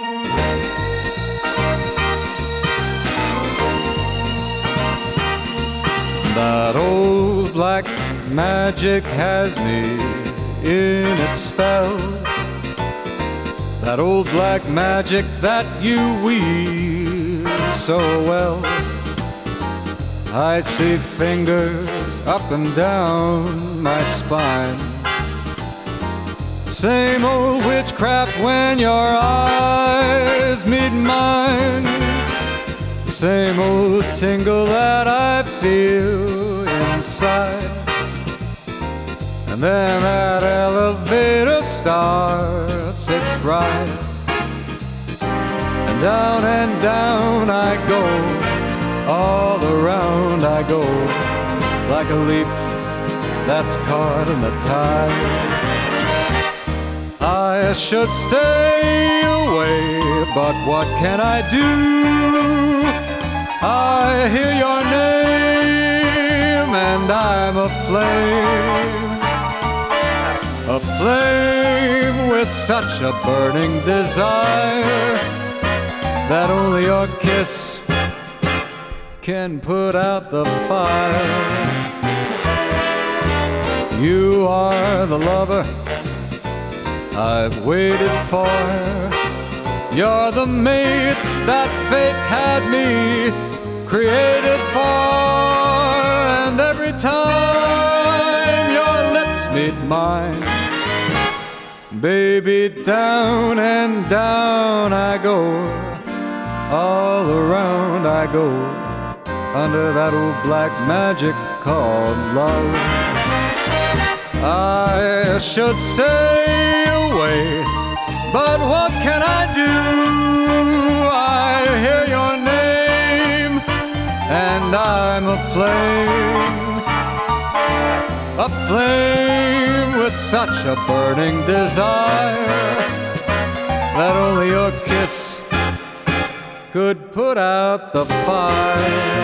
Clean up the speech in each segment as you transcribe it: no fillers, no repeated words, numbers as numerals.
That old black magic has me in its spell. That old black magic that you weave so well. I see fingers up and down my spine. Same old witchcraft when your eyes meet mine. Same old tingle that I feel inside. And then that elevator starts its ride. And down I go, all around I go, like a leaf that's caught in the tide. I should stay away, but what can I do? I hear your name and I'm aflame with such a burning desire that only your kiss can put out the fire. You are the lover I've waited for. You're the mate that fate had me created for. And every time your lips meet mine, baby, down and down I go, all around I go, under that old black magic called love. I should stay away, but what can I do? I hear your name and I'm aflame with such a burning desire that only your kiss could put out the fire.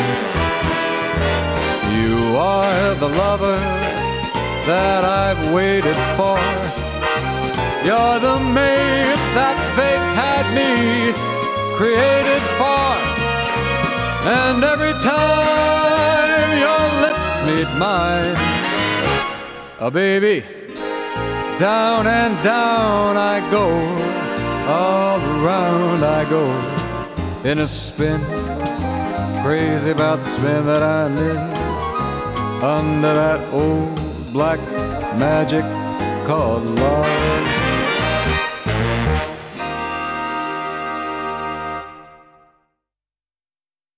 You are the lover that I've waited for. You're the mate that fate had me created for. And every time your lips meet mine, baby, down and down I go, all around I go, in a spin, crazy about the spin that I'm in, under that old black magic called love.